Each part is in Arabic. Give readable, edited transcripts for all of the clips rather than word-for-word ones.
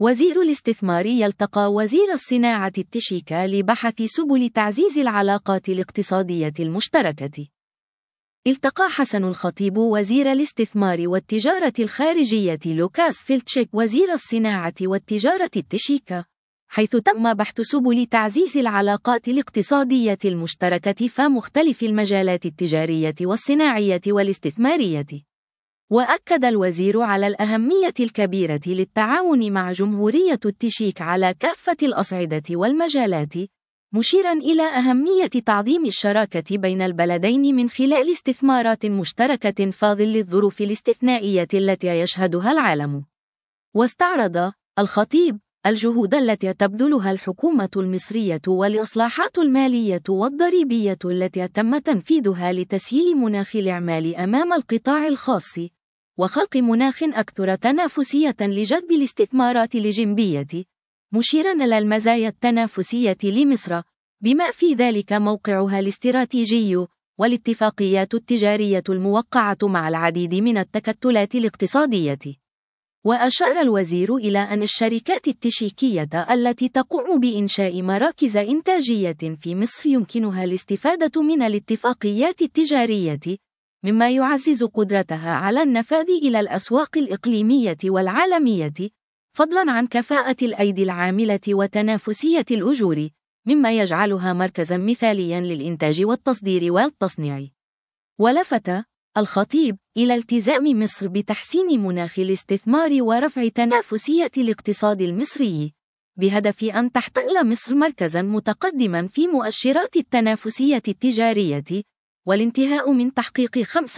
وزير الاستثمار يلتقى وزير الصناعة التشيكا لبحث سبل تعزيز العلاقات الاقتصادية المشتركة. التقى حسن الخطيب وزير الاستثمار والتجارة الخارجية لوكاس فيلتشيك وزير الصناعة والتجارة التشيكا، حيث تم بحث سبل تعزيز العلاقات الاقتصادية المشتركة في مختلف المجالات التجارية والصناعية والاستثمارية. وأكد الوزير على الأهمية الكبيرة للتعاون مع جمهورية التشيك على كافة الأصعدة والمجالات، مشيرا إلى أهمية تعظيم الشراكة بين البلدين من خلال استثمارات مشتركة في ظل الظروف الاستثنائية التي يشهدها العالم. واستعرض الخطيب الجهود التي تبذلها الحكومة المصرية والإصلاحات المالية والضريبية التي تم تنفيذها لتسهيل مناخ الإعمال أمام القطاع الخاص، وخلق مناخ أكثر تنافسية لجذب الاستثمارات الجنبية، مشيرا إلى المزايا التنافسية لمصر، بما في ذلك موقعها الاستراتيجي والاتفاقيات التجارية الموقعة مع العديد من التكتلات الاقتصادية. وأشار الوزير إلى أن الشركات التشيكية التي تقوم بإنشاء مراكز إنتاجية في مصر يمكنها الاستفادة من الاتفاقيات التجارية، مما يعزز قدرتها على النفاذ إلى الأسواق الإقليمية والعالمية، فضلاً عن كفاءة الأيدي العاملة وتنافسية الأجور، مما يجعلها مركزاً مثالياً للإنتاج والتصدير والتصنيع. ولفت الخطيب إلى التزام مصر بتحسين مناخ الاستثمار ورفع تنافسية الاقتصاد المصري، بهدف أن تحتل مصر مركزاً متقدماً في مؤشرات التنافسية التجارية، والانتهاء من تحقيق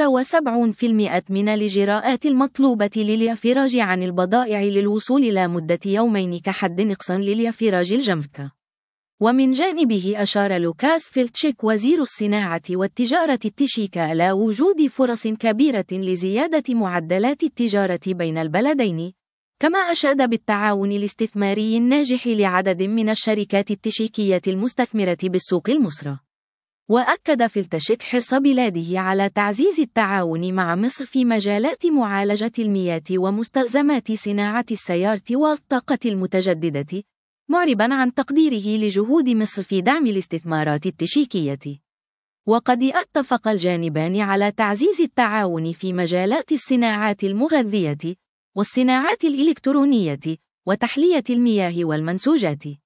75% من الإجراءات المطلوبة للإفراج عن البضائع للوصول إلى مدة يومين كحد أقصى للإفراج الجمرك. ومن جانبه أشار لوكاس فيلتشيك وزير الصناعة والتجارة التشيكا إلى وجود فرص كبيرة لزيادة معدلات التجارة بين البلدين، كما أشاد بالتعاون الاستثماري الناجح لعدد من الشركات التشيكية المستثمرة بالسوق المصري. وأكد فيلتشيك حرص بلاده على تعزيز التعاون مع مصر في مجالات معالجة المياه ومستلزمات صناعة السيارة والطاقة المتجددة، معرباً عن تقديره لجهود مصر في دعم الاستثمارات التشيكية. وقد اتفق الجانبان على تعزيز التعاون في مجالات الصناعات المغذية والصناعات الإلكترونية وتحلية المياه والمنسوجات.